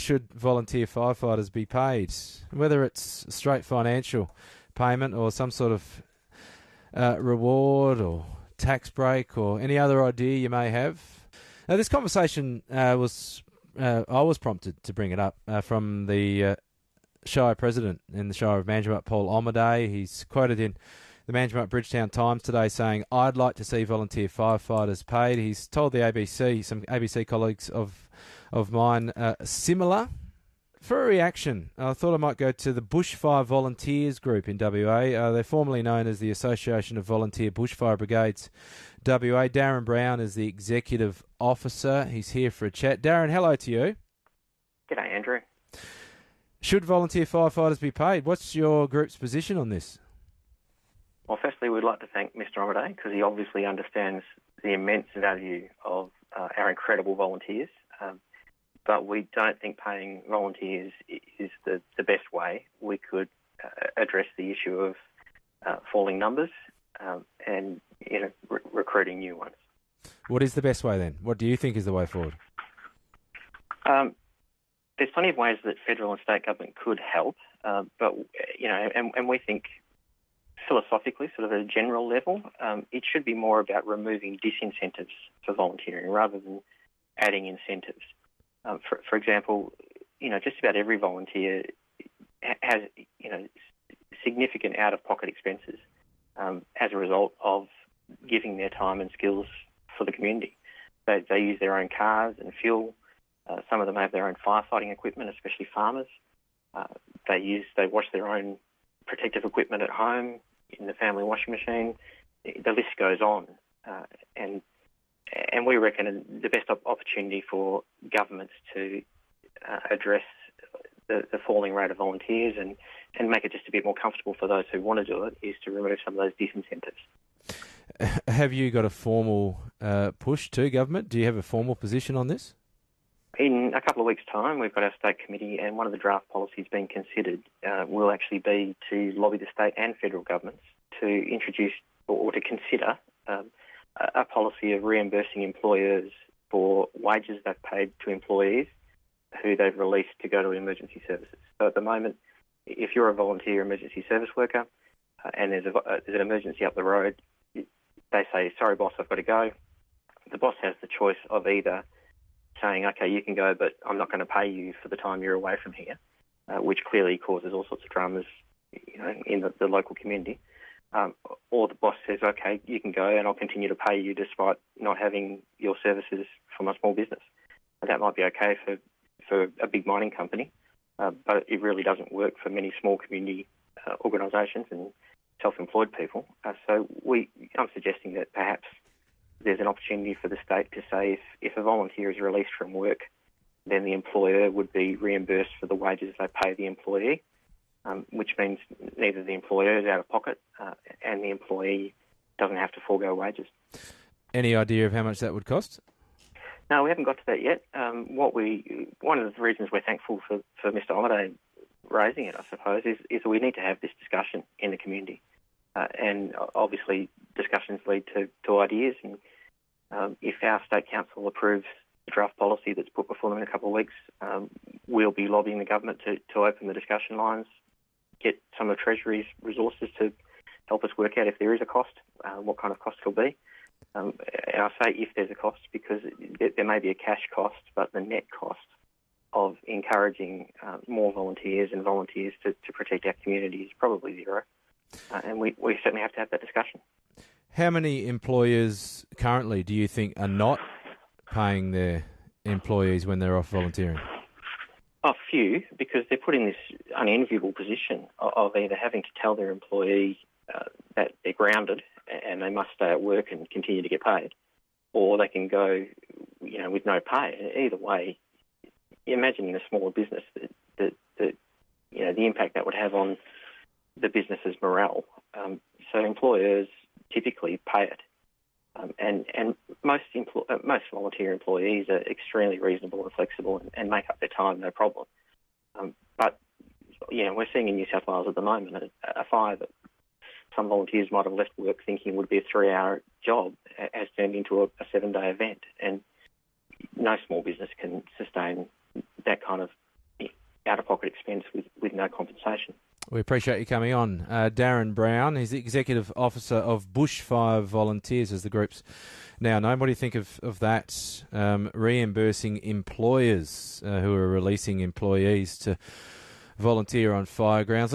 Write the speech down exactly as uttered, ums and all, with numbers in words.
should volunteer firefighters be paid? Whether it's straight financial payment or some sort of uh, reward or tax break or any other idea you may have. Now, this conversation uh, was, uh, I was prompted to bring it up uh, from the uh, Shire President in the Shire of Manjimup, Paul Omaday. He's quoted in the Manjimup Bridgetown Times today saying, "I'd like to see volunteer firefighters paid." He's told the A B C, some A B C colleagues of of mine, uh, similar. For a reaction, I thought I might go to the Bushfire Volunteers Group in W A. Uh, they're formerly known as the Association of Volunteer Bushfire Brigades W A. Darren Brown is the Executive Officer. He's here for a chat. Darren, hello to you. G'day, Andrew. Should volunteer firefighters be paid? What's your group's position on this? Well, firstly, we'd like to thank Mister Omaday because he obviously understands the immense value of uh, our incredible volunteers. Um, but we don't think paying volunteers is the, the best way. We could uh, address the issue of uh, falling numbers um, and you know, re- recruiting new ones. What is the best way then? What do you think is the way forward? Um, there's plenty of ways that federal and state government could help, uh, but you know, and, and we think philosophically, sort of at a general level, um, it should be more about removing disincentives for volunteering rather than adding incentives. Um, for, for example, you know, just about every volunteer has, you know, significant out-of-pocket expenses um, as a result of giving their time and skills for the community. They, they use their own cars and fuel. Uh, some of them have their own firefighting equipment, especially farmers. Uh, they use, they wash their own protective equipment at home in the family washing machine. The list goes on, uh, and and we reckon the best op- opportunity for governments to uh, address the, the falling rate of volunteers and, and make it just a bit more comfortable for those who want to do it is to remove some of those disincentives. Have you got a formal uh, push to government? Do you have a formal position on this? In a couple of weeks' time, we've got our state committee, and one of the draft policies being considered uh, will actually be to lobby the state and federal governments to introduce or to consider um, a policy of reimbursing employers for wages they've paid to employees who they've released to go to emergency services. So at the moment, if you're a volunteer emergency service worker uh, and there's, a, uh, there's an emergency up the road, they say, "Sorry, boss, I've got to go." The boss has the choice of either saying, "Okay, you can go, but I'm not going to pay you for the time you're away from here," uh, which clearly causes all sorts of dramas, you know, in the, the local community. Um, or the boss says, "Okay, you can go, and I'll continue to pay you despite not having your services for my small business." And that might be okay for for a big mining company, uh, but it really doesn't work for many small community uh, organisations and self-employed people. Uh, so we, I'm suggesting that perhaps there's an opportunity for the state to say if, if a volunteer is released from work, then the employer would be reimbursed for the wages they pay the employee, um, which means neither the employer is out of pocket uh, and the employee doesn't have to forego wages. Any idea of how much that would cost? No, we haven't got to that yet. Um, what we, one of the reasons we're thankful for, for Mister Omaday raising it, I suppose, is, is we need to have this discussion in the community. Uh, and obviously discussions lead to, to ideas, and um, if our State Council approves the draft policy that's put before them in a couple of weeks, um, we'll be lobbying the government to, to open the discussion lines, get some of Treasury's resources to help us work out if there is a cost, uh, what kind of cost will be. Um, and I say if there's a cost because it, there may be a cash cost, but the net cost of encouraging uh, more volunteers and volunteers to, to protect our community is probably zero. Uh, and we, we certainly have to have that discussion. How many employers currently do you think are not paying their employees when they're off volunteering? A few, because they're put in this unenviable position of, of either having to tell their employee uh, that they're grounded and they must stay at work and continue to get paid, or they can go, you know, with no pay. Either way, imagine in a smaller business that, that, that you know, the impact that would have on the business's morale. Um, so employers typically pay it, um, and and most empl- uh, most volunteer employees are extremely reasonable and flexible and, and make up their time, no problem. Um, but you know, we're seeing in New South Wales at the moment a, a fire that some volunteers might have left work thinking would be a three-hour job has turned into a, a seven-day event, and no small business can sustain that kind of out-of-pocket expense with, with no compensation. We appreciate you coming on. Uh, Darren Brown, he's the Executive Officer of Bushfire Volunteers, as the group's now known. What do you think of, of that, um, reimbursing employers uh, who are releasing employees to volunteer on fire grounds?